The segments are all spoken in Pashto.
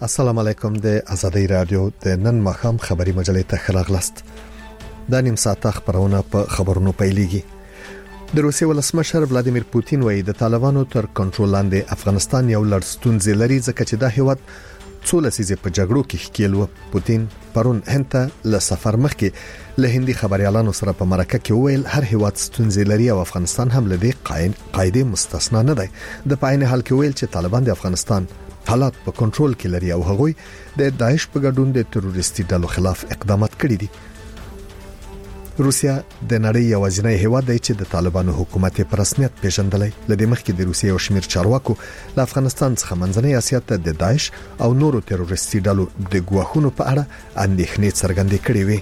السلام علیکم د ازادي رادیو د نن مخام خبري مجلې ته خلاغلست. د نیم ساعت خبرونه په خبرونو پیلېږي. د روسیې ولسمشر ولادیمیر پوتین وایي د طالبانو تر کنټرول لاندې افغانستان یو لړ ستونزې لري ځکه چې دا هیواد څو لسیزې په جګړو کې ښکیل و. پوتین پرون هند ته له سفر مخکې له هندي خبريالانو سره په مرکه کې وویل هر هیواد ستونزې لري او افغانستان هم له دې قاعده مستثنا نه دی. د پاین حال کې ویل چې طالبان د افغانستان حالات په کنټرول کې لري او هغوی د داعش په ګډون د تروریستي ډلو خلاف اقدامات کړي دي. روسیا د نړۍ یوازینی هیواد دی چې د طالبانو حکومت په رسمیت پیژندلی. لدې مخکې د روسیې او شمیر چارواکو له افغانستان څخه منځنۍ اسیا ته د داعش او نورو تروریستي ډلو د ګواښونو په اړه اندېښنې څرګندې کړې وې.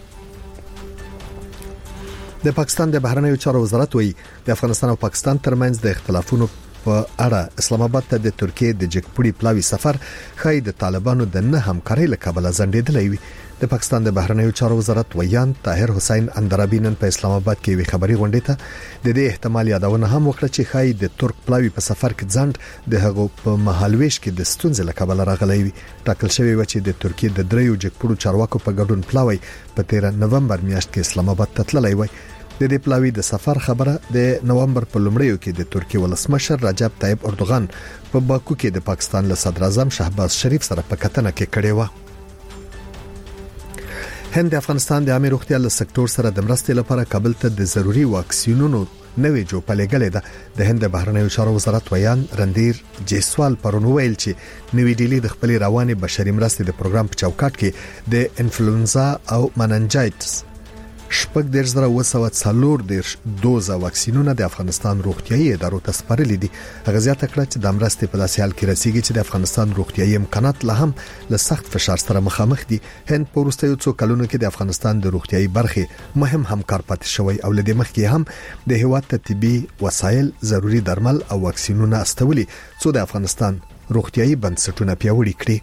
د پاکستان د بهرنیو چارو وزارت وایي د افغانستان او پاکستان ترمنځ د اختلافونو په اړه اسلام آباد ته د ترکیې د جګپوړي پلاوي سفر خای د طالبانو د نه همکارۍ له کبله ځنډېدلی وي. د پاکستان د بهرنیو چارو وزارت ویان طاهر حسین اندرابی نن په اسلام آباد کې وی خبري غونډه ته د دې احتمال یادونه هم وکړه چې خای د ترک پلاوي په سفر کې ځنډ د هغو په مهالويش کې د ستونزې له کبله راغلی وي. ټاکل شوی و چې د ترکیې د دریو جګپوړو چارواکو په ګډون پلاوي په 13 نومبر میاشت کې اسلام آباد ته تللی وي. د دې پلاوي د سفر خبره د نومبر په لومړیو کې د ترکیې ولسمشر رجب طیب اردوغان په باکو کې د پاکستان له صدر اعظم شهباز شریف سره په کتنه کې کړې و. هند د افغانستان د عامه روغتیا له سکتور سره د مرستې لپاره کابل ته د ضروري واکسینونو نوې جوړه لګلې ده. د هند بهرنیو چارو وزارت ویان رندیر جیسوال پرون ویل چې نوې ډیلی د خپل رواني بشري مرستې د پروګرام په چوکاټ کې د انفلوئنزا او مننجایټس شپږ د 1940 دوزه واکسینونه د افغانستان روغتيایي ادارو ته سپارلي دي. هغه زیاته کړه چې د مرستې په داسې حال کې رسیدي چې د افغانستان روغتيایي امکانات له هم له سخت فشار سره مخامخ دي. هند په وروستیو څو کلونو کې د افغانستان د روغتيایي برخې مهم همکار پاتې شوی او لدې مخکې هم د هیواد ته طبي وسایل، ضروري درمل او واکسینونه استولي څو د افغانستان روغتيایي بنسټونه پیاوړي کړي.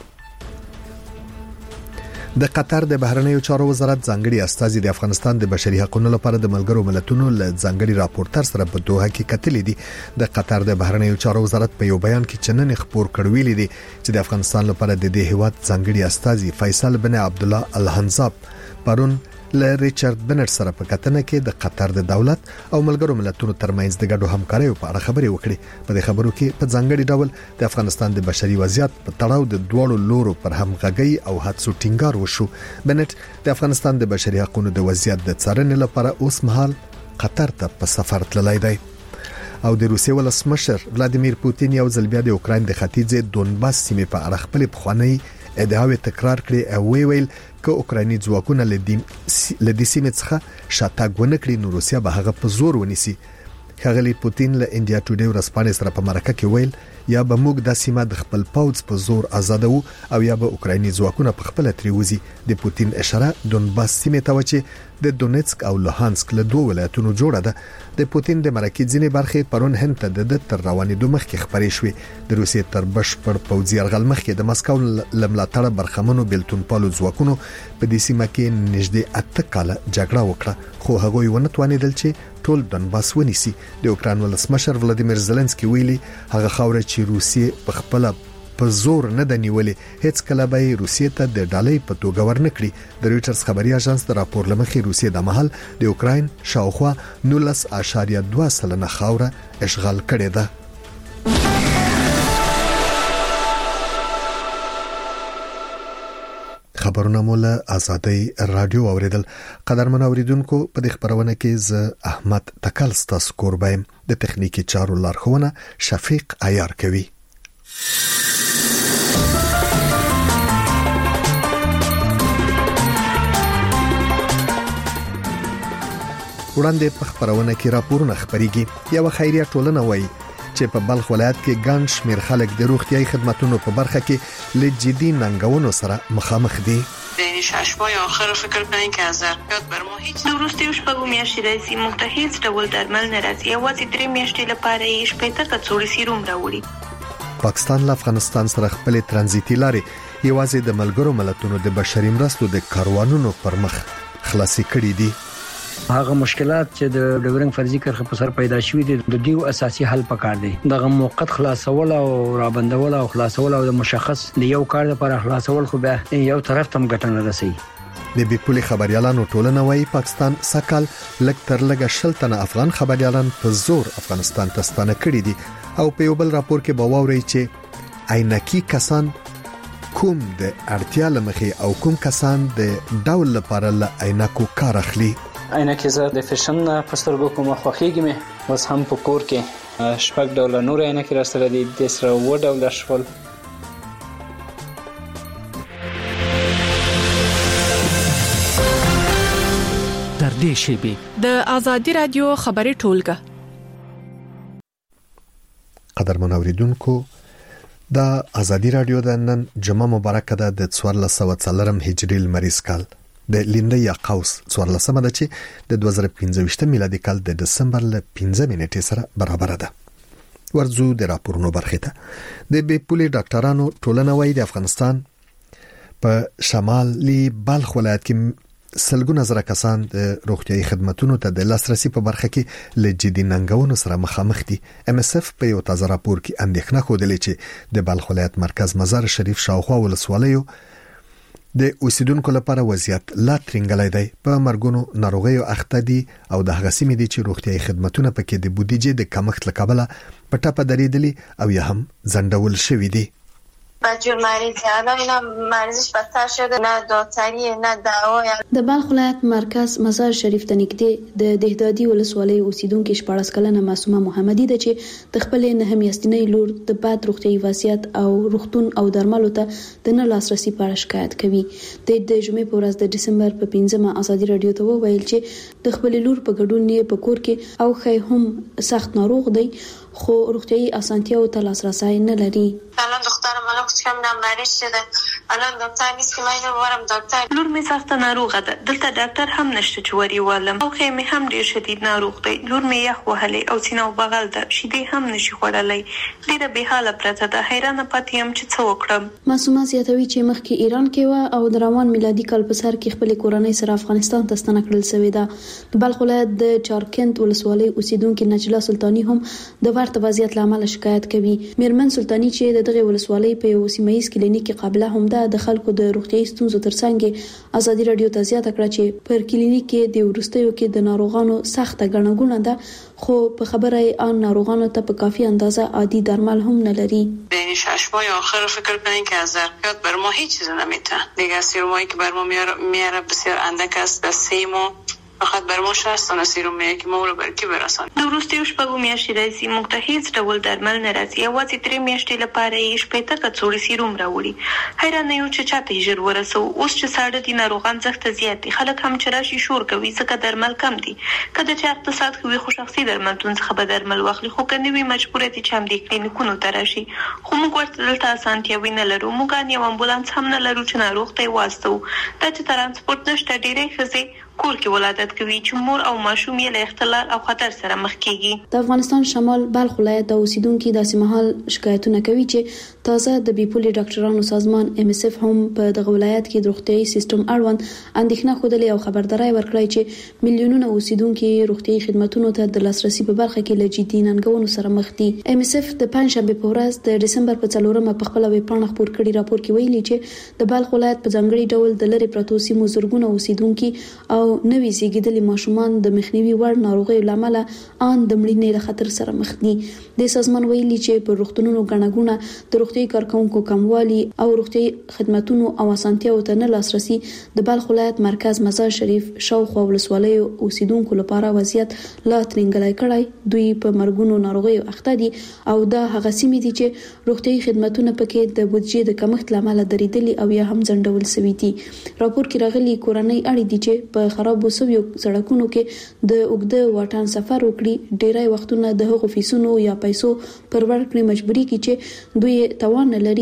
د قطر د بهرنیو چارو وزارت ځانګړي استازي د افغانستان د بشري حقوقو لپاره د ملګرو ملتونو له ځانګړي راپورټر سره په دوحه کې کتلې دي. د قطر د بهرنیو چارو وزارت په یو بیان کې چنن خبر کړویلې دي چې د افغانستان لپاره د دې هیواد ځانګړي استازي فیصل بن عبد الله الحنزاب پرون له ریچارډ بنټ سره په کتنه کې د قطر د دولت او ملګرو ملتونو ترمنځ د ګډو همکارۍ په اړه خبرې وکړې. په دې خبرو کې په ځانګړي ډول د افغانستان د بشري وضعیت په تړاو د دوړو لورو پر همغږي او هڅو ټینګار وشو. بنټ د افغانستان د بشري حقوقو د وضعیت د څارنې لپاره اوس مهال قطر ته په سفر تللی دی. او د روسیې ولسمشر ولادیمیر پوتین یو ځل بیا د اوکراین د ختیځ دونباس سیمې په اړه خپل پخوانی ادعاوې تکرار کړې او ویل که اوکرایني ځواکونه لدې سیمې څخه شاتګ ونه کړي نو روسیا به هغه په زور ونیسي. ښاغلي پوتین له انډیا ټوډے ورځپاڼې سره په مرکه کې ویل یا به موږ د سیمه د خپل پوځ په زور آزادو او یا به اوکرایني ځواکونه په خپل تریوزي. د پوتین اشاره دونباس سیمې ته و چې د دونیتسک او لوهانسک له دوه ولایتونو جوړه ده. د پوتین د مرکې ځینې برخې پرون هند ته د تر روانېدو مخکې خبرې شوې. د روسیې تر بشپړ پوځي یرغل مخکې د مسکو لملاتړ برخمنو بیلتون پالو ځواکونو په دې سیمه کې نږدې 8 کاله جګړه وکړه خو هغوی ونه توانیدل چې ټول دونباس ونیسي. د اوکراین ولسمشر ولادیمیر زيلنسکي ویلي هغه خاوره چې روسیې په خپل په زور نه د نیولې هیڅ کله به روسیې ته د ډالۍ په توګه ورنکړي. د رويټرز خبري اژانس د راپور لمخې روسیې د محل د اوکراین شاوخوا 19.2% خاوره اشغال کړې ده. خبرونه مولا ازادي رادیو اوریدل. قدرمن اوریدونکو په دې خبرونه کې ز احمد تکل ستاسو قربایم د تخنیکی چارو لارښوونه شفیق عیار کوي. وړاندې په خبرونه کې راپورونه خبريږي. یو خیریه ټولنه وایي چې په بلخ ولایت کې ګڼ شمېر خلک د روغتيایي خدماتو په برخه کې له جدي ننګونو سره مخامخ دي. بین 6 ماه آخر فکر کنین که از ظرفیت بر ما هیچ درستی وش بگو میاشتی رئیسی مخته هیچ ډول درمل نرازی یوازې 3 میاشتې لپاره یې شپېته کڅوړې سیروم راوړي. پاکستان له افغانستان سره خپل ترانزیتي لارې یوازې د ملګرو ملتونو د بشري مرستو د کاروانونو پر مخ خلاصې کړې دي. هغه مشکلات چې د ډیورنګ فرضي کرښه په سر پیدا شوي دي د دیو اساسي حل پکار دی. دغه موقت خلاصول او رابندول او خلاصول او د مشخص د یو کار لپاره خلاصول خو به یو طرف ته ګټه نه رسي. د بیپولي خبريالانو ټولنه وايي پاکستان سکهال لک تر لګه شلتنه افغان خبريالان په زور افغانستان ته ستانه کړي دي او په یو بل راپور کې باوري چې عینکی کسان کوم د اړتیا لمخې او کوم کسان د ډول لپاره له عینکو کار اخلي. عینکې زه د فیشن په سترګو کوم خوخیږي مې اوس هم په کور کې شپږ ډول نور عینکې را سره دي د سره و ډول شول. د آزادی رادیو خبري ټولګه. قدرمن اوریدونکو د آزادی رادیو د نن جمعه مبارکه ده د 1440 هجری لمریز کال د لینده یا قوس 14مه ده چې د 2015 میلادي کال د دسمبر ل 15 نیټې سره برابر ده. ورزو د راپورونو برخه ده د بیپولي ډاکټرانو ټولنه وايي د افغانستان په شمالي بلخ ولایت کې سلګونه زره کسان د روغتيایي خدماتو ته د لاسرسي په برخه کې له جدي ننګونو سره مخامخ دي. MSF په یو تازه راپور کې اندېښنه خوده چې د بلخ ولایت مرکز مزار شریف شاوخوا ولسوالیو د اوسیدونکو لپاره وضعیت لا ترنګلای دی. په مرګونو ناروغیو اخته دي او د هغه سیمې دي چې روغتيایي خدماتونه پکې د بودیجې د کمښت لکابله په ټاپه درېدلي او یا هم زندول شوی دي. بچه‌ها مریض الان اینا مریضش بدتر شده نه دکتری نه دوا. د بلخ ولایت مرکز مزار شریف ته نږدې د دهدادي ولسوالۍ اوسیدونکو 14 کلنه معصومه محمدي ده چې د خپل نه میاشتنۍ لور د باد روغتيایي وضعیت او روغتون او درملو ته د نه لاسرسي په اړه شکایت کوي. د جمعې په ورځ د دسمبر په 15مه آزادي رادیو ته وویل چې د خپل لور په ګډون یې په کور کې او خې هم سخت ناروغ دی خو روغتيایي اسانتیاو ته لاسرسي نه لري. الان دخترم الان کوچکم مریض شده الان دکتر نیست که من ورم دکتر لور می سخت ناروغه ده دلته ډاکټر هم نشته چې وری والم او خې می هم ډیر شدید ناروغ دی لور می یخ وهلې او سینه بغل ده شیدې هم نشي خوړلای ډیره به حاله پرته ده حیرانه پاتې هم چې څه وکړم. معصومه زیاتوي چې مخکې ایران کې و او د روان میلادي کال په سر کې خپل کورنۍ سره افغانستان ته ستنه کړل شوې ده. د بلخ ولایت د چارکند ولسوالۍ اوسیدونکو نجلا سلطانی هم د ورته وضعیت لامل شکایت کوي. میرمن سلطانی چې دغه ولسوالۍ په یو سیمایي کلینیک کې قابله هم ده د خلکو د روغتيایي ستونزو ترڅنګ آزادي رادیو ته زیاته کړه چې پر کلینیک کې د ورستیو کې د ناروغانو سخته ګڼګونه ده خو په خبره آن ناروغانو ته په کافی اندازه عادي درمل هم نه لري. این 6 ماه آخر فکر کنین که از ظرفیت بر ما هیچ چیز نمیتونه دیگه. سیرومایی که بر ما میاره بسیار اندک است. در 3 ماه فقط بر ما 60 سیروم میاد که ما رو بر کی برسان. دوستی شپږو میاشتې راځي موږ ته هیڅ ډول درمل نه راځي. یوازې 3 میاشتې لپاره یې شپږ کڅوړي سیروم راوړي. حیران یو چې چاته یې ژر ورسو. اوس چې ساړه دي ناروغان زخت زیات دي. خلک هم چې راشي شور کوي ځکه درمل کم دي. کله چې اقتصاد کوي خو شخصي درملتون څخه به درمل واخلي خو کني وي مجبور دي چې هم د کلینیکونو ته راشي. خو موږ ورته دلته اسانتیاوي نه لرو. موږ یو امبولانس هم نه لرو چې ناروغ ته واسطو. دا چې ترانسپورت نشته ډیرې ښځې کور کې ولادت کوي چې مور او ماشوم یې له اختلال او خطر سره مخ کیږي. د افغانستان شمال بلخ ولایت د اوسیدونکو داسې مهال شکایتونه کوي چې تازه د بیپولي ډاکټرانو سازمان MSF هم په دغه ولایت کې د روغتيایي سیستم اړوند اندېښنه خوده او خبرداري ورکړی چې میلیونونه اوسیدونکو روغتيایي خدماتو ته د لاسرسي په برخه کې له جدي ننګونو سره مخ دي. MSF د پنځشنبه په ورځ د دسمبر په 4مه په خپل ویب پاڼه خبر کړي راپور کې ویلي چې د بلخ ولایت په ځانګړي ډول د لری پروتو سیمو زورګونه اوسیدونکو او نوې زیږیدلي ماشومان د مخنیوي وړ ناروغیو لامل ان د مړینې له خطر سره مخ دي. د سازمان ویلي چې په روغتونونو غنغونه د روغتي کارکونکو کموالي او روغتي خدماتو او اسانتیاو ته نه لاسرسي د بلخ ولایت مرکز مزار شریف شاوخوا ولسوالۍ اوسیدونکو لپاره وضعیت لا ترنګلای کړای. دوی په مرګونو ناروغیو اخته دي او دا هغه سیمې دي چې روغتي خدماتو پکې د بودیجې د کمښت لامل درېدلي او یا هم ځنډول شوي دي. راپور کې راغلي کورنۍ اړې دي چې په خرابو سویو سړکونو کې د اوږده واټن سفر وکړي. ډیری وختونه د هغو فیسونو یا پیسو پر ورکړې مجبوري کې چې دوی توان نه لري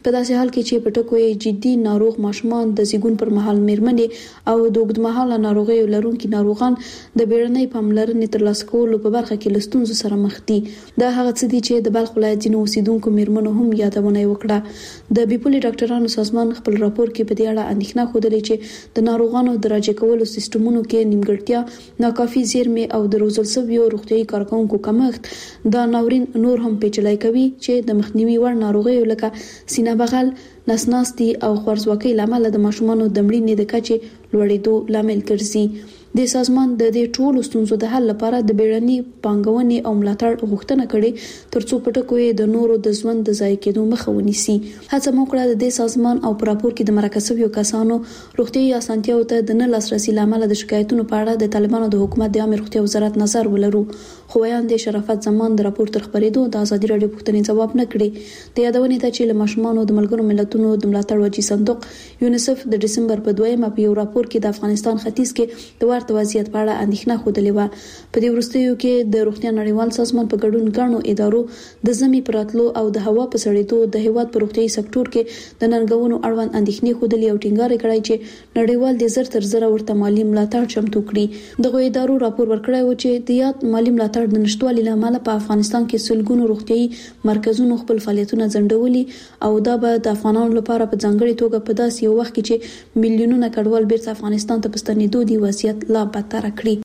په داسې حال کې چې په ټکو یې جدي ناروغ ماشومان د زیږون پر مهال میرمنې او د اوږدمهاله ناروغیو لرونکي ناروغان د بیړنۍ پاملرنې ترلاسه کولو په برخه کې له ستونزو سره مخ دي. دا هغه څه دي چې د بلخ ولایت ځینو اوسیدونکو میرمنو هم یادونه وکړه. د بیپولي ډاکټرانو سازمان خپل راپور کې په دې اړه اندېښنه خوده چې د ناروغانو د راجع کولو سیستمونو کې نیمګړتیا، ناکافي زیرمې او د روزل شویو روغتیايي کارکونکو کمښت دا ناورین نور هم پیچلای کوي چې د مخنیوي وړ ناروغیو لکه سینه بغل، نسناستي او خوارځواکۍ لامل د ماشومانو د مړینې د کچې لوړېدو لامل ګرځي. د سازمان د دې ټولو ستونزو د حل لپاره د بیړني پانګونې او ملاتړ غوښتنه کړې ترڅو په ټکو یې د نورو د ژوند د ضایع کېدو مخه ونیسي. هڅه وکړه د دې سازمان او په راپور کې د مرکز شویو کسانو روغتیايي اسانتیاو ته د نه لاسرسي لامل د شکایتونو په اړه د طالبانو د حکومت د عامه روغتیا وزارت نظر ولرو. خو ویاند شرافت زمان د راپور تر خبرېدو د ازادي رادیو پوښتنې جواب نه کړي. د یادونې ته چې له ماشومانو د ملګرو ملتونو د ملاتړ وجې صندوق یونیسف د دسمبر په 2مه په یو راپور کې د افغانستان ختیځ کې د ورته وضعیت په اړه اندېښنه خوده و. په دې وروستیو کې د روغتیا نړیوال سازمان په ګډون غاڼو ادارو د زمي پراتلو او د هوا په سړېدو د هیواد په روغتیايي سکتور کې د ننګونو اړوند اندېښنې خوده او ټینګار کړی چې نړیوال د زر تر زر ورته مالی ملاتړ چمتو کړي. دغه ادارو راپور ورکړی و چې د یاد مالی ملاتړ د نشټوالي لامل په افغانستان کې سلګونو روغتیايي مرکزونو خپل فعالیتونه ځنډولي او دا به د افغانانو لپاره په ځانګړي توګه په داسې یو وخت کې چې میلیونونه کډوال بیرته افغانستان ته پستنېدو دی وضعیت لا بدتر کړي.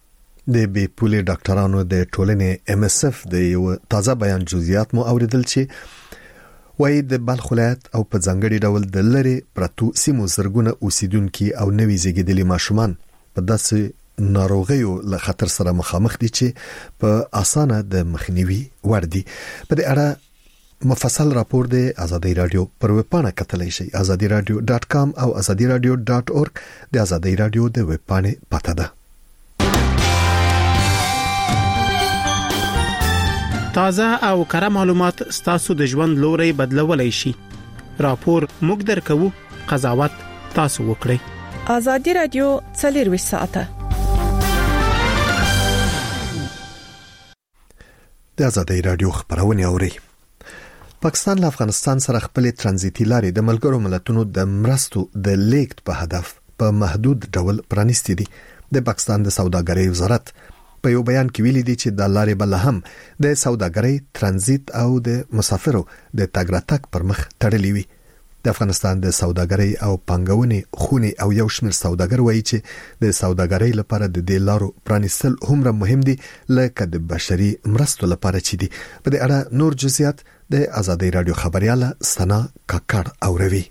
د بیپولي ډاکټرانو د ټولنې MSF د یو تازه بیان جزئیات مو اوریدل چې وایي د بلخ ولایت او په ځانګړي ډول د لری پرتو سیمو زرګونه اوسیدونکو او نوي زیږیدلي ماشومان په داسې ناروغیو له خطر سره مخامخ دي چې په اسانه د مخنیوي وړ دي. په دې اړه مفصل راپور د ازادي رادیو پر ویب پاڼه کتلی شئ. azadiradio.com او azadiradio.org د ازادي رادیو د ویب پاڼې پته ده. تازه او کره معلومات ستاسو د ژوند لوري بدلولای شي. راپور موږ درکو، قضاوت تاسو وکړئ. ازادي رادیو 24 ساعته د ازادي رادیو خبرونه اوري. پاکستان له افغانستان سره خپل ترانزیتي لارې د ملګرو ملتونو د مرستو د لیږد په هدف په محدود ډول پرانیستي دي. د پاکستان د سوداګرۍ وزارت په یو بیان کې ویلي دي چې د لارې بل هم د سوداګرۍ ترانزیت او د مسافرو د تګ راتګ پر مخ تړلې وي. د افغانستان د سوداګرۍ او پانګونې خونې او یو شمېر سوداګر وایي چې د سوداګرۍ لپاره د دې لارو پرانیستل هم مهم دي لکه د بشري مرستو لپاره چې دي. په دې اړه نور جزئیات د ازادي رادیو خبرياله سنا کاکړ اوروي.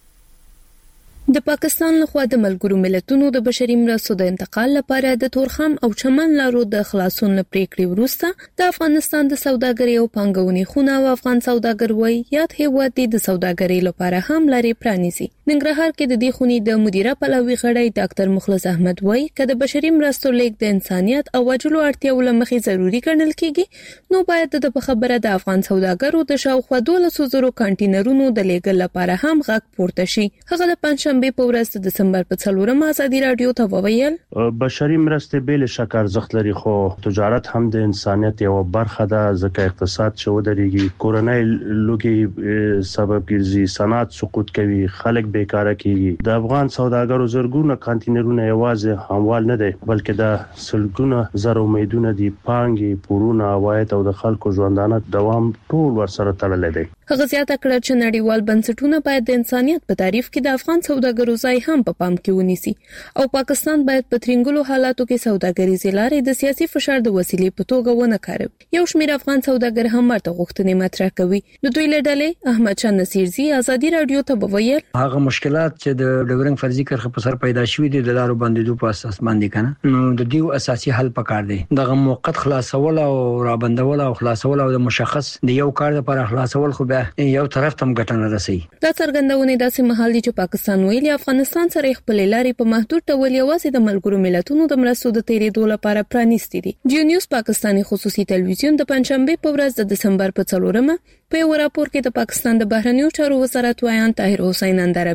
د پاکستان لخوا د ملګرو ملتونو د بشري مرستو د انتقال لپاره د تورخم او چمن لارو د خلاصون پریکړې وروسته د افغانستان د سوداګرۍ او پانګونې خونه او افغان سوداګر وایي یاد هیواد د سوداګرۍ لپاره هم لارې پرانیزي. ننګرهار کې د دې خونې د مدیره پلاوي غړی ډاکټر مخلص احمد وایي چې د بشري مرستو لیږد د انسانيت او وجلو اړتیاو لمخې ضروری ګڼل کیږي، نو باید د خبره د افغان سوداګرو د شاوخوا 1200 کانټینرونو د لیږد لپاره هم غږ پورته شي. هغه د پنځمه په ورځ د دسمبر په 4مه ازادي رادیو ته وویل بشري مرستې بل شکل ارزښت لري، خو تجارت هم د انسانيت یو برخه ده، ځکه اقتصاد شو درېږي، کورنۍ لوګي سبب ګرځي، صنعت سقوط کوي، خلک بیکاره کیږي. د افغان سوداګرو زرګونه کانټینرونه یوازې هموال نه دي بلکې د سلګونه زر امیدونه دي، پانګي، پورونه، عواید او د خلکو ژوندانه دوام ټول ورسره تړلې دي. هغه زیاته کړه چې نړیوال بنسټونه باید د انسانيت په تعریف کې د افغان سوداګرو ځای هم په پام کې ونیسي او پاکستان باید په ترنګلو حالاتو کې سوداګریزي لارې د سیاسي فشار د وسیلې په توګه ونه کاروي. یو شمېر افغان سوداګر هم ورته غوښتنې مطرح کوي. د دوی له ډلې احمد شاه نصیرزي ازادي رادیو ته وویل هغه مشکلات چې د ډیورنګ فرضي کرښه په سر پیدا شوې دي د لارو بندیدو په اساس باندې کنه، نو د دې اساسي حل پکار دی. دغه موقت خلاصول او رابندول او خلاصول او د مشخص د یو کار لپاره خلاصول خو به یو طرف تم ګټنه رسي. دا څرګندونه داسې مهال دي چې پاکستان ویلي افغانستان سره خپل لارې په محدود ډول یوازې د ملګرو ملتونو د مرستو د تیریدو لپاره پرانیستي دي. جیو نیوز پاکستاني خصوصي تلویزیون د پنځشنبه په ورځ د دسمبر په 4مه په یو راپور کې د پاکستان د بهرنیو چارو وزارت وایان طاهر حسین اندر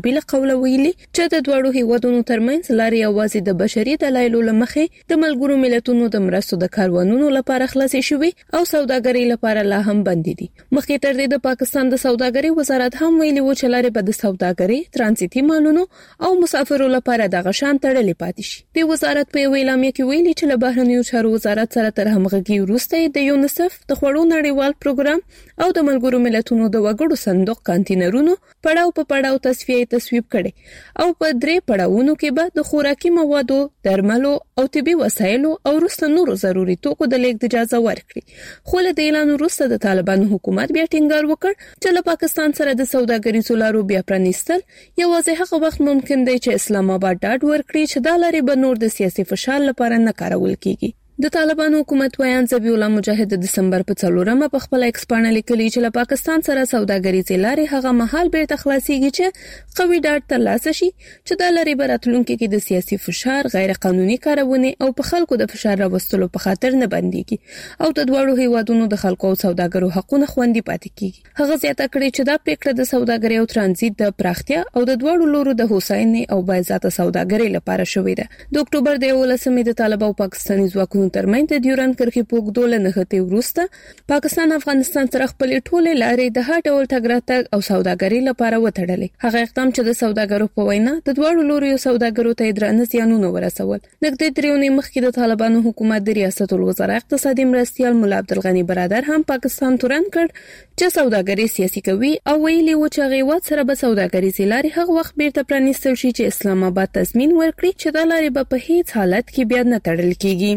عربي له قوله ویلي چې د دوړو هیوادونو ترمنځ لارې اوازې د بشري دلایلو لمخې د ملګرو ملتونو د مرستو د کاروانونو لپاره خلاصې شوې او سوداګرۍ لپاره لا هم بند دي. مخکې تر دې د پاکستان د سوداګرۍ وزارت هم ویلي و چې لارې به د سوداګرۍ، ترانزیتي مالونو او مسافرو لپاره د غشان تړلې پاتې شي. د وزارت په اعلامیه کې ویلي چې له بهرنیو چارو وزارت سره تر همغږي وروسته د یونیسف د خوړو نړیوال پروګرام او د ملګرو ملتونو د وګړو صندوق کانټینرونو پړاو په پړاو تصویب کړي او په 3 پړاوونو کې به د خوراکي موادو، درملو او طبي وسایلو او وروسته نورو ضروري توکو د لیږد اجازه ورکړي. خو له اعلان وروسته د طالبانو حکومت بیا ټینګار وکړ چې له پاکستان سره د سوداګریزو لارو بیا پرانیستل یوازې هغه وخت ممکن دی چې اسلام آباد ډاډ ورکړي چې دا لارې به نور د سیاسي فشار لپاره نه کارول کیږي. د طالبانو حکومت ویان ذبیح الله مجاهد د دسمبر په 4مه په خپل ایکس باندې لیکلي چې له پاکستان سره سوداګریزې لارې هغه مهال بیرته خلاصيږي چې قوي ډاډ ترلاسه شي چې د لارې براتلونکو کې د سیاسي فشار، غیر قانوني کارونه او په خلکو د فشار راوستلو په خاطر نه بنديږي او د دوړو هیوادونو د خلکو او سوداګرو حقوقونه خوندي پاتې کیږي. هغه زیاته کړې چې دا پریکړه د سوداګرۍ او ترانزیت د پراختیا او د دوړو لورو د هوساینې او باعزته سوداګرۍ لپاره شوې ده. د اکتوبر د 18مې د طالبانو او پاکستاني ځواکونو ترمنځ د ډیورند کرښې په اوږدو نښتې وروسته پاکستان افغانستان سره خپل ټولې لارې د هر ډول تګ راتګ او سوداګرۍ لپاره وتړلې. هغه اقدام چې د سوداګرو په وینا د دوړو لوري سوداګرو ته درانه زیانونه ورسول. نږدې 3 ونې مخکې د طالبانو حکومت د ریاست الوزرا اقتصادي مرستيال مولا عبدالغني برادر هم پاکستان تورن کړ چې سوداګري سیاسي کوي او ویلي و چې غیوت سره به سوداګري لارې هغه وخت بیرته پرانیستل شي چې اسلام آباد تضمین ورکړي چې د لارې په هیڅ حالت کې بیا نه تړل کیږي.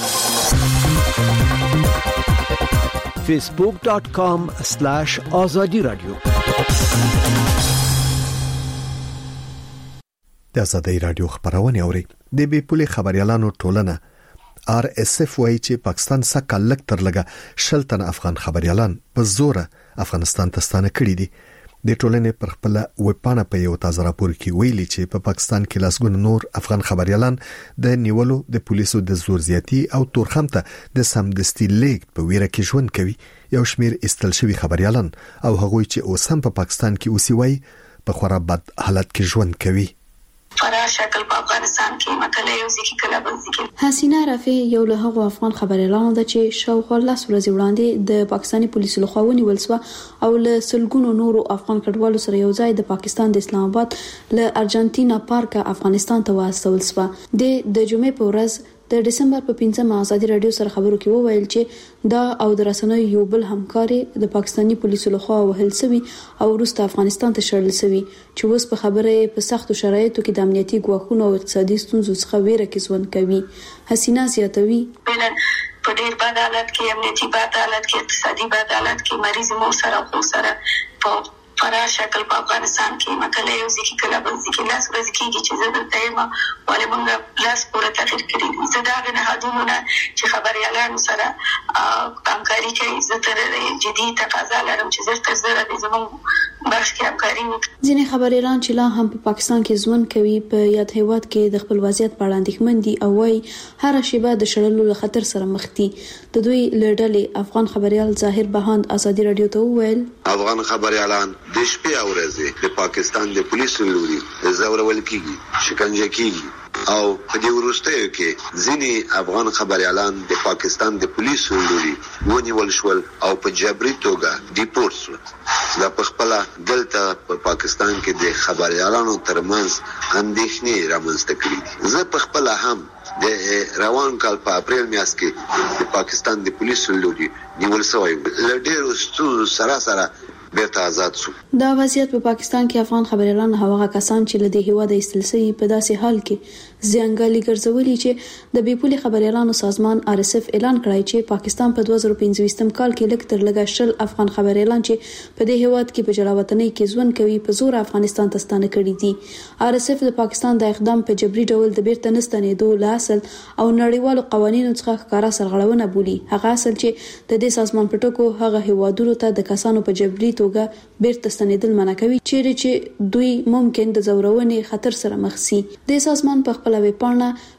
facebook.com/azadi radio د ازادي رادیو خبرونه اوري. د بي پولي خبريالانو ټولنه RSF وایي چې پاکستان سکه لک تر لګه 60 تن افغان خبريالان په زوره افغانستان ته ستانه کړي دي. د ټولنې پر خپل وپانه په یو تازه راپور کې ویلي چې په پاکستان کې لاسګون نور افغان خبريالان د نیولو د پولیسو د زور زیاتی او تورخم ته د سمدستي لیک په ویره کې ژوند کوي. یو شمیر استل شوی خبريالان او هغوی چې اوس هم په پاکستان کې اوسېوي په خورا بد حالت کې ژوند کوي. فرار شکل په افغانستان کې مکله یو ځکه کله بل ځکه. حسینه رفیع یو له هغو افغان خبريالانو ده چې شاوخوا 10 ورځې وړاندې د پاکستاني پولیسو لخوا ونیول شو او له سلګونو نورو افغان کډوالو سره یو ځای د پاکستان د اسلام آباد له ارجنټینا پارک افغانستان ته واستول شو. د جمعې په ورځ د ډسمبر په 5مه ازادي رادیو سره خبرو کې وویل چې دا او د رسنیو یو بل همکاري د پاکستاني پولیسو لخوا وهل شوی او وروسته افغانستان ته شړل شوی چې اوس په خبره په سختو شرایطو کې د امنیتي ګواښونو او اقتصادي ستونزو څخه ویره کې ژوند کوي. حسینه زیاتوي په ډېر بد حالت کې، امنیتي بد حالت کې، اقتصادي بد حالت کې مریض مو سره خو سره په فرار شکل په افغانستان کې مکله یو ځکه کله بل ځکه لاس ورځ کېږي چې زه دلته یم ولې موږ لاس پورې تغیر کړی دي. زه دا غنه حدونه چې خبريالانو سره همکاري کوي زه تر جدي تقاضا لرم چې زه تر زره د زموږ برخه کې همکاري وکړم. ځینې خبريالان چې لا هم په پاکستان کې ژوند کوي په یاد هیواد کې د خپل وضعیت په اړه اندېښمن دي او وايي هر شیبه د شړلو له خطر سره مخ دي. د دوی لړډلې افغان خبريال ظاهر بهاند ازادي رادیو ته وویل افغان خبريالان د شپې او ورځې د پاکستان د پولیسو لوري زورول کیږي، شکنجه کیږي او په دې وروستیو کې ځینې افغان خبريالان د پاکستان د پولیسو لوري ونیول شول او په جبري توګه ډیپورټ شول. دا په خپل دلته په پاکستان کې د خبريالانو ترمنځ اندېښنې رامنځته کړې دي. زه په خپل هم د روان کال په اپریل میاشت کې د پاکستان د پولیسو لوري نیول شوی ل ډېرو ستونزو سره بیرته آزاد شو. دا وضعیت په پاکستان کې افغان خبريالان هغه کسان چې له دې هیواده استلسي په داسې حال کې زیانګالي ګرځولي چې د بي پولي خبريالانو سازمان RSF اعلان کړی چې پاکستان په 2015 کال کې لږ تر لږه 10 افغان خبريالان چې په دې هیواد کې په جلاوطنۍ کې ژوند کوي په زور افغانستان ته ستانه کړي دي. RSF د پاکستان د اقدام په جبري ډول د بیرته نستنېدو لاصل او نړیوالو قوانینو څخه ښکارا سرغړونه بولي. هغه اصل چې د دې سازمان په ټکو هغه هیوادونو ته د کسانو په جبري توګه بیرته ستنېدل منع کوي چې دوی ممکن د زورونې خطر سره مخ شي. د سازمان په خپل ویبپاڼه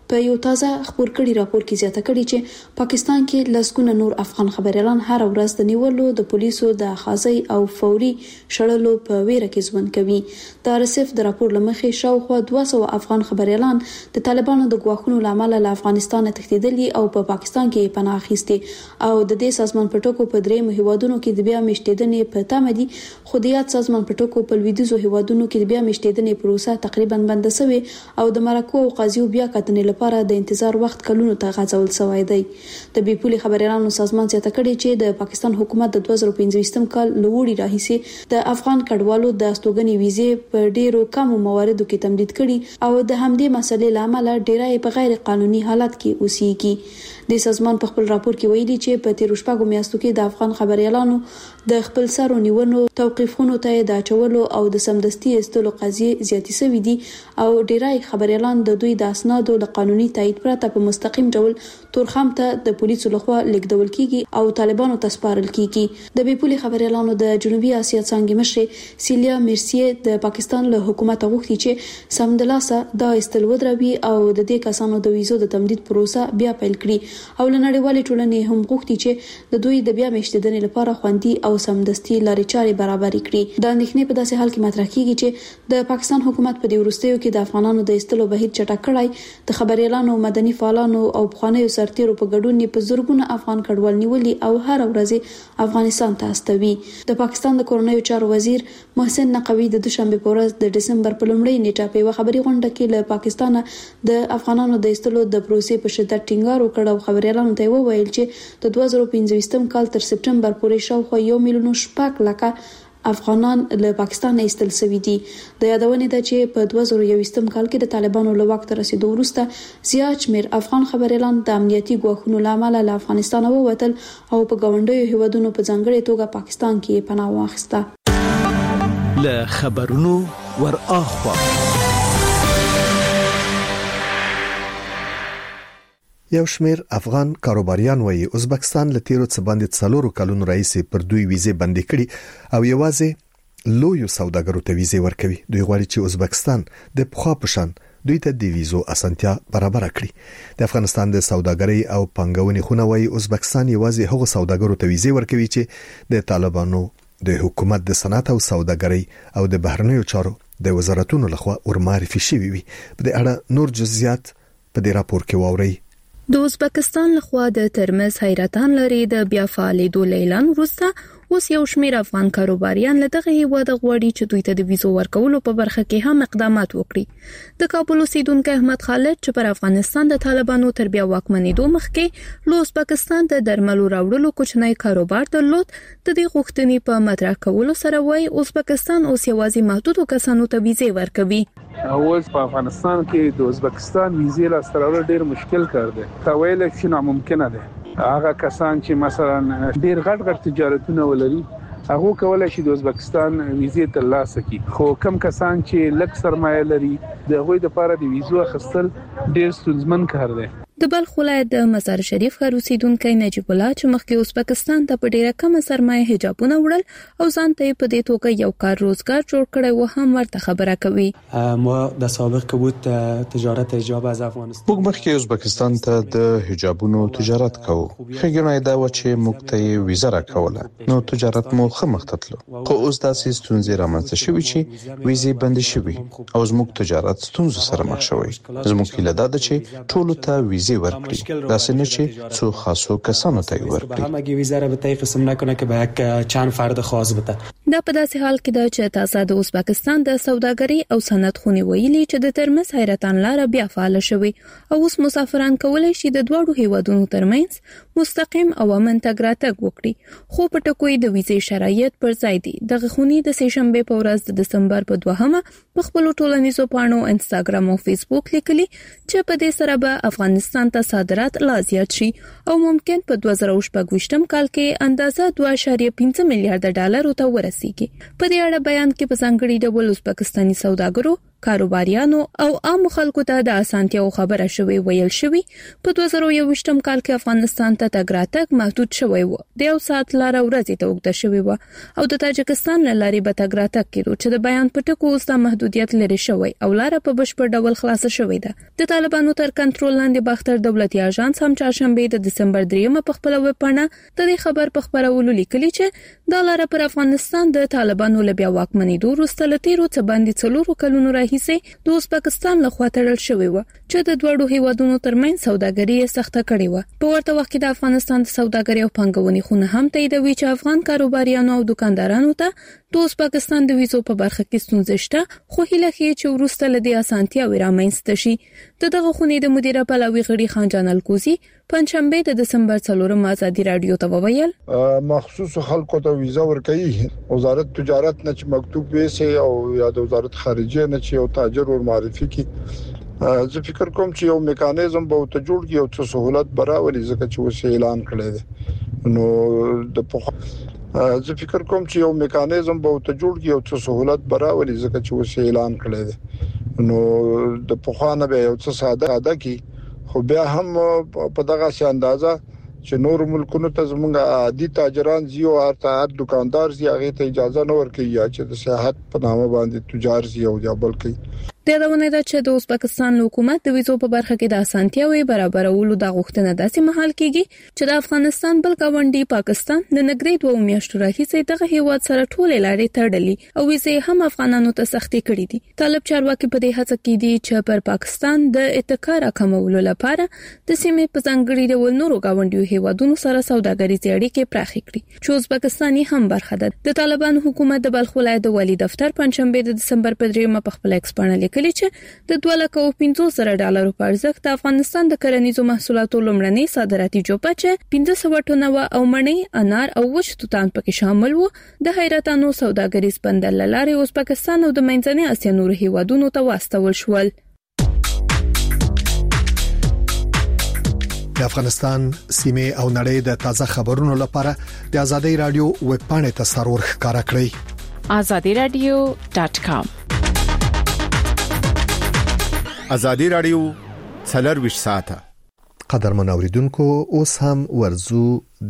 په یو تازه خبر کړي راپور کې زیاته کړي چې پاکستان کې لسګونه نور افغان خبريالان هر ورځ د نیولو د پولیسو د خاصي او فوري شړلو په ویره کې ژوند کوي. د RSF د راپور لمخې شاوخوا 200 افغان خبريالان د طالبانو د غواخونو لامل له افغانستان تښتیدلي او په پاکستان کې پناه اخیستي او د دې سازمان په ټکو په درېم هیوادونو کې د بیا میشتېدنې په تمه دي. خو د یاد سازمان په ټکو په لویدیځو هیوادونو کې د بیا میشتېدنې پروسه تقریبا بند شوی او د مرکو او قاضیو بیا کتنې لپاره د انتظار وخت کلونو ته غځول شوی دی. د بیپولي خبريالانو سازمان زیاته کړي چې د پاکستان حکومت د 2015 کال لوړی راهیسي د افغان کډوالو د استوګنې ویزې په ډیرو کم مواردو کې تمدید کړي او د همدې مسلې لامل ډیرای په غیر قانوني حالت کې اوسېږي. د سازمان په خپل راپور کې ویلي چې په تیر شپږو میاشتو کې د افغان خبريالانو د خپل سرو نیونو توقیفونو ته د اچولو او د سمدستي استلو قضیې زیاتې شوې دي او ډیرای خبريالان د دوی د اسنادو د قانوني تایید پرته په مستقیم ډول تورخم ته د پولیسو لخوا لیږدول کیږي او طالبانو ته سپارل کیږي. د بیپولي خبريالانو د جنوبي اسیا څنګه مشر سیلیا مرسیه د پاکستان له حکومت غوښتي چې سمدلاسه د استل ودروي او د دې کسانو د ویزو د تمدید پروسه بیا پیل کړي او لنړیوالې ټولنې هم غوښتي چې د دوی د بیا میشتېدنې لپاره خوندي او سمدستي لارې چارې برابر کړي. د اندېښنې په داسې حال کې مطرح کیږي چې د پاکستان حکومت په دې وروستیو کې د افغانانو د استلو بهیر چټک کړای د خبريالانو مدني فعالانو او بخوانیو سرتیرو په ګډون په زورګونه افغان کډوال نیولي او هر ورځ افغانستان ته استوي. د پاکستان د کورنیو چارو وزیر محسن نقوی د دوشنبه په ورځ د دسمبر په لومړۍ نیټه په خبري غونډه کې له پاکستان د افغانانو د استلو د پروسې په شدت ټینګار وکړ او خبريالانو ته وویل چې د 2015 کال تر سپټمبر پورې شاوخوا 1,600,000 افغانان له پاکستان ایستل شوي دي. د یادونې ده چې په 2021 کال کې د طالبانو له واک ته رسیدو وروسته زیات شمېر افغان خبريالان د امنیتي ګواښونو لامل له افغانستان ووتل او په ګاونډیو هیوادونو په ځانګړي توګه پاکستان کې پناه واخیسته. له خبرونو ور اخوا یو شمیر افغان کاروباریان وایي ازبکستان له تیرو څه باندې 4 کلونو راهیسې پر دوی ویزې بندي کړي او یوازې لوی سوداګرو ته ویزې ورکوي. دوی غواړي چې ازبکستان د پخوا په شان دوی ته د ویزو اسانتیا برابر کړي. د افغانستان د سوداګرۍ او پنګونې خونه وایي ازبکستان یوازې هغو سوداګرو ته ویزې ورکوي چې د طالبانو د حکومت د صنعت او سوداګرۍ او د بهرنیو چارو د وزارتونو لخوا ورمعرفي شوي وي. په دې اړه نور جزئیات په دې راپور کې واورئ. د ازبکستان لخوا د ترمز حیرتان لري د بیا فعالیدو اعلان وروسته اوس یو شمیر افغان کاروباریان له دغه هیواد غواړي چې دوی ته د ویزو ورکولو په برخه کې هم اقدامات وکړي. د کابل اوسیدونکو احمد خالد چې پر افغانستان د طالبانو تر بیا واکمنېدو مخکې له ازبکستان د درملو راوړلو کوچنی کاروبار درلود، د دې غوښتنې په مطرح کولو سره وایي ازبکستان اوس یوازې محدودو کسانو ته ویزې ورکوي. اوس په افغانستان کې د ازبکستان ویزې لاسته راوړل ډېر مشکل کار دی. تا ویل چې ناممکن دی. هغه کسان چې مثلا ډېر غټ تجارتونه ولري هغه کولای شي د ازبکستان ویزې ترلاسه کړي، خو کم کسان چې لږ سرمایه لري د هغوی لپاره د ویزو اخیستل ډېر ستونزمن کار دی. د بلخ ولایت د مزار شریف ښار اوسیدونکی نجیب الله چې مخکې ازبکستان ته په ډیره کمه سرمایه حجابونه وړل او ځان ته په دې توګه یو کار روزګار جوړ کړی و هم ورته خبره کوي. ما د سابق که بود تجارت حجاب از افغانستان موږ مخکې ازبکستان ته د حجابونو تجارت کوو. ښه دا و چې موږ ته ویزه راکوله نو تجارت مو ښه مخ ته تلو، خو اوس داسې ستونزې رامنځته شوي چې ویزې بندې شوي او زموږ تجارت ستونزو سره مخ شوی. زموږ هیله ده چې ټولو ته ویزې ورکړي، داسې نه چې څو خاصو کسانو ته ورکړي. همه ویزه را به طی قسم نکنه که به یک چند فرد خاص بده. دا په داسې حال کې ده چې تاسو د ازبکستان د سوداګرۍ او صنعت خونې ویلي چې د ترمز حیرتان لار بیا فعال شوی او اوس مسافران کولای شي د دوړو هیوادونو ترمنځ مستقیم او امن تګ راتګ وکړي. خو په ټکوي د ویزې شرایط پر ځای دي. د غخونی د سهشنبه په ورځ د دسمبر په 2مه په خپل ټولنیزو پاڼو انستګرام او فیسبوک لیکلي چې په دې سره به افغانستان ته صادرات لا زیات شي او ممکن په 2024 کال کې اندازه 2.5 میلیارډ ډالر ته ورسیږي. په دې اړه بیان کې په ځانګړي ډول ازبکستاني سوداګرو کاروباریانو او عام خلکو ته د اسانتیاو خبره شوې ویل شوې په 2021م کال کې افغانستان ته تګ راتګ محدود شوی و د یو ساعت لار ورځې ته وګړه شوی و او د تاجکستان لارې به تګ راتګ کېدو چې د بیان پټکو اوس د محدودیت لري شوی او لار په بشپړ ډول خلاص شوې ده د طالبانو تر کنټرول لاندې باختر دولتي اژانس هم چهارشنبه د دسمبر 3 په خپل ویبپاڼه د دې خبر په خبرولو لیکلي چې د لار پر افغانستان د طالبانو لبیا واکمنۍ وروسته لتیرو څه باندې 4 کلونو راهیسې د ازبکستان لخوا تړل شوی و چې د دوړو هیوادونو ترمنځ سوداګري سخته کړې و په ورته وخت کې د افغانستان د سوداګرۍ او پانګونې خونه هم تاییدوي چې افغان کاروباریانو او دکاندارانو ته د ازبکستان د ویزو په برخه کې ستونزې شته خو هیله کوي چې وروسته لدی اسانتیاوې رامنځته شي دغه خونې د مدیره پلاوی غړي خان جان الکوزي پنځشنبه د دسمبر 4 ازادي رادیو ته وویل مخصوص خلکو ته ویزا ورکړي وزارت تجارت نه چې مکتوب ویسي او یا د وزارت خارجه نه چې یو تاجر ور معرفي کی زه فکر کوم چې یو میکانیزم به ته جوړ کی او څه سہولت براولي ځکه چې وسه اعلان کړی دی نو زه فکر کوم چې یو میکانیزم به ته جوړ کی او څه سہولت براولي ځکه چې وسه اعلان کړی دی نو د پخوانه به یو څه ساده کی خو بیا هم په دغه سي اندازه چې نور ملکونو ته زموږ عادي تاجران زیو او دکاندار زی هغه ته اجازه نه ورکوي یا چې د سیاحت په نامه باندې تجار زیو یا بلکې د دونه د چې د ازبکستان حکومت د ویزو په برخه کې د اسانتیاوي برابرولو د غوښتنه داسې مهال کېږي چې د افغانستان بل گاونډي پاکستان د نګري 2 میاشتو راهیسې دغه هیواد سره ټول لارې تړلې او ویزې هم افغانانو ته سختي کړې دي طالب چارواکي په دې هڅه کې دي چې پر پاکستان د اتکا راکمولو لپاره د سیمې په ځانګړي ډول نورو گاونډیو هیوادونو سره سوداګریزې اړیکې پراخې کړي چې ازبکستاني هم برخه ده د طالبان حکومت د بلخ ولایت د والی دفتر پنځشنبه د دسمبر په 3 په خپل ایکسپانل کلی چې د $250,000 په ارزښت د افغانستان د کرنیزو محصولاتو لومړنی صادراتي جوپه چې 500 ټنه او مڼې انار او وچ توتان پکې شامل وو د حیرتانو سوداګریز بندر لارې ازبکستان او د منځنۍ اسیا نور هیوادونو ته واستول شول د افغانستان سیمه او نړۍ د تازه خبرونو لپاره د ازادي رادیو ویب پاڼه ته سرور ښکارا کړئ azadiradio.com ازادي رادیو څلرويش ساعته قدرمن اوریدونکو اوس هم ورزو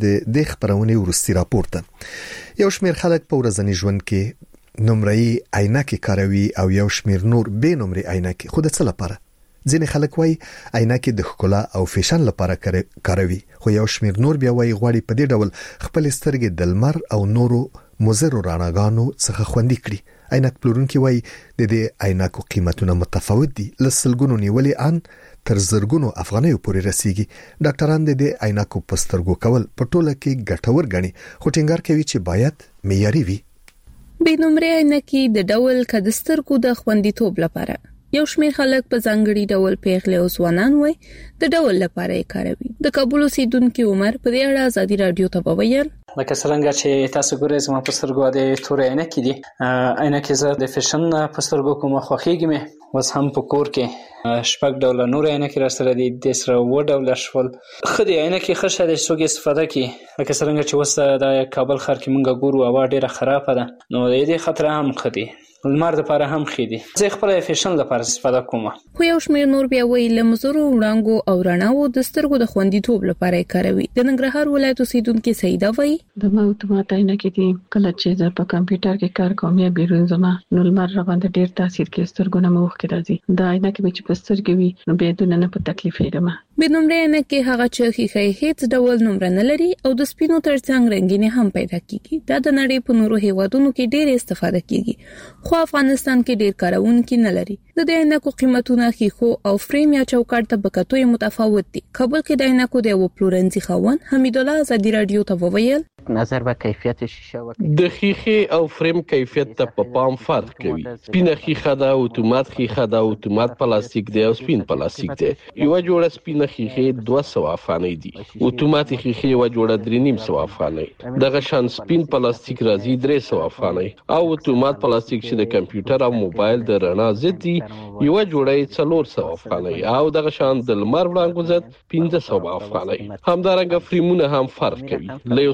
د خبرونه ورستي راپورته یو شمېر خلک په ورځني ژوند کې نمرې عینکې کاروي او یو شمېر نور به نمرې عینکې خود څه لپاره ځینې خلک وایي عینکې د ښکلا او فیشن لپاره کاروي خو یو شمېر نور بیا وایي غواړي په دې ډول خپل سترګې د لمر او نورو مضرو رڼاګانو څخه خوندي کړي عینک پلورونکي وایي د دې عینکو قیمتونه متفاوت دي لسلګونو نیولې ان تر زرګونو افغانیو پورې رسیدي ډاکټران د دې عینکو پسترګو کول په ټوله کې ګټور غني خو ټینګار کوي چې باید معیاري وي به نمرې عینکې د ډول کدسترګو د خوندیتوب لپاره یو شمېر خلک په ځانګړي ډول پیغلې او ځوانان وای د ډول لپاره یې کاروي د کابل اوسیدونکو عمر په دې اړه ازادي رادیو ته وویل لکه څنګه چې تاسو ګورئ زما په سترګو د تورې عینکې دي عینکې زه د فیشن په سترګو کوم خوښیږي مې اوس هم په کور کې شپږ ډوله نور عینکې را سره دي د سره و ډوله شول خدي عینکې خشه د څوګي استفاده کی لکه څنګه چې وسه د کابل ښار کې مونږ ګورو هوا ډیره خرابه ده نو د دې خطر هم خدي لمر د لپاره هم خېدي زه خپل فیشن لپاره استفاده کوم خو یو شمېر نور بیا ویل لمزورو وړانګو او رڼاو د سترګو د خوندیتوب لپاره کاروي د ننګرهار ولایت اوسیدونکو سیده وایي د اتومات عینکې دي کله چې زه په کمپیوټر کې کار کوم یا بیرون زما نو لمر را باندې ډیر تاثیر کوي سترګونه مخ کې راځي دا عینکې چې په سترګې وي نو به دونه نه په تکلیف یې به نمرې عینکې هغه چې هیڅ ډول نمبر نه لري او د سپینو ترڅنګ رنگینه هم پیدا کیږي دا د نړۍ په نورو هیوادونو کې ډیر استفاده کیږي خو افغانستان کې ډیر کارونکي نه لري د دې عینکو قیمتونه خو او فریم یا چوکاټ طبقاتوي متفاوت دي کابل کې د عینکو د یو پلورنځي خاون حمید الله ازادي رادیو ته وویل نظر به کیفیت شیشه و د خیخه او فریم کیفیت ته په پام فرق کوي سپینه خیخه دا اتومات خیخه دا اتومات پلاستیک دی او سپین پلاستیک دی یو جوړه سپینه خیخه 200 افغانۍ دي اتومات خیخه یو جوړه 350 افغانۍ دغه شان سپین پلاستیک راځي 300 افغانۍ او اتومات پلاستیک چې د کمپیوټر او موبایل د رڼا ضد دی یو جوړه 400 افغانۍ او دغه شان د لمر وړانګو ضد 500 افغانۍ همدارنګه فریمونه هم فرق کوي له 150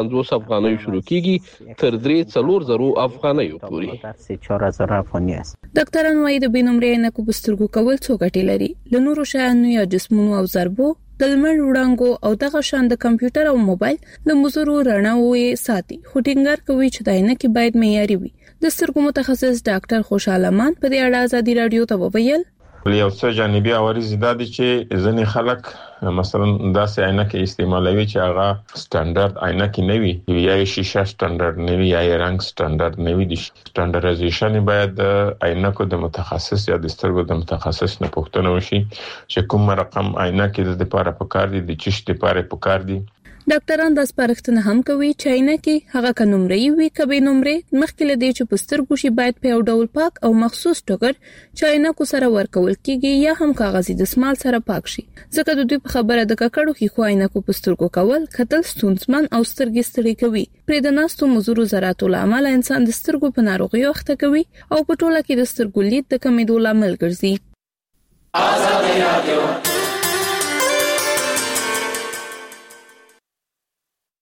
250 افغانۍ شروع کیږي تر 3-4 افغانۍ پورې. ډاکټران وايي د بینومرې عینکو په سترګو کول څو ګټې لري. له نورو شیانو یا جسمونو او ضربو د لمر وړانګو او دغه شان د کمپیوټر او موبایل د مزورو رڼاوې ساتي. خو ټینګار کوي چې د عینکې باید معیاري وي. د سترګو متخصص ډاکټر خوشحال امان په دې اړه ازادي رادیو ته وویل یو څه جانبي عوارض دا دي چې ځینې خلک مثلا داسې عینکې استعمالوي چې هغه سټانډرډ عینکې نه وي یا شیشه سټانډرډ نه وي یا رنګ سټانډرډ نه وي. د سټانډرډایزیشن باید د عینکو د متخصص یا د سترګو د متخصص نه پوښتنه وشي چې کوم رقم عینکې د لپاره پکار دي د چش لپاره پکار دي. ډاکټران د سپارښتنه هم کوي چې عینکې هغه کنومرې وي کبه نومرې مخکې لدی چې پسترګو شي باید په یو ډول پاک او مخصوص ټوکر چې عینکو سره ورکول کیږي یا هم کاغذي دسمال سره پاک شي. ځکه د دوی په خبره د ککړو کې خو عینکو پسترګو کول کتل ستونزمن او سترګې ستړي کوي. پرې د ناستو مزورو ذراتو لامل انسان د سترګو په ناروغیو اخته کوي او په ټوله کې د سترګو لید د کمیدو لامل ګرځي. آزادي رادیو